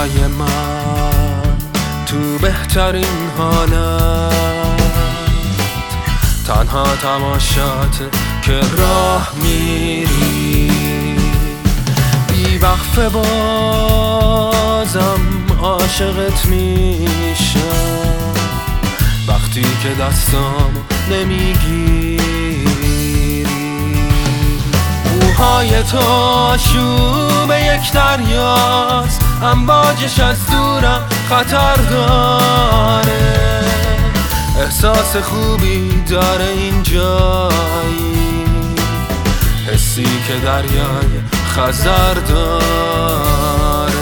دنیای من تو بهترین حالت تنها تماشات که راه میری بی وقفه بازم عاشقت میشم وقتی که دستامو نمیگیری موهای تو آشوب یک دریاست امواجش از دورم خطر داره احساس خوبی داره این جایی حسی که دریای خزر داره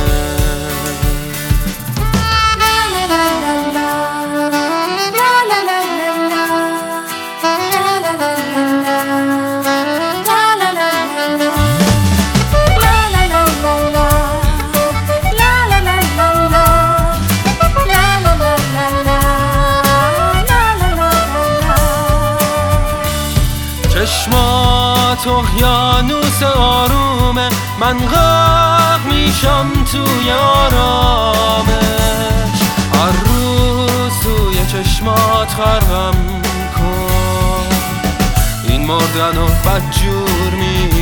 چشمات اقیانوس آرومه من غرق میشم توی آرامش هر روز توی چشمات غرقم کن این مردن و بدجور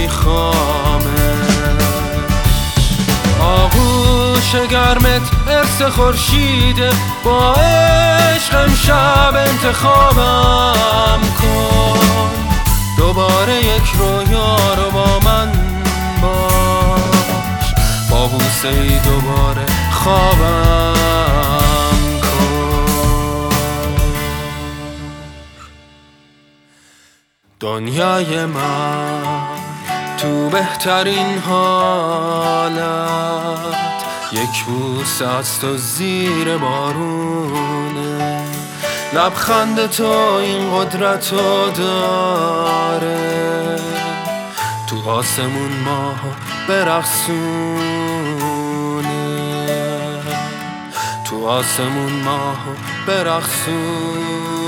میخوامش آغوش گرمت ارث خورشیده با عشق امشب انتخابم کن دوباره یک رویا رو با من باش با بوسه ای دوباره خوابم کن دنیای من تو بهترین حالت یک بوسه از تو زیر بارونه لبخند تو این قدرتو داره تو آسمون ماهو برقصونه تو آسمون ماهو برقصونه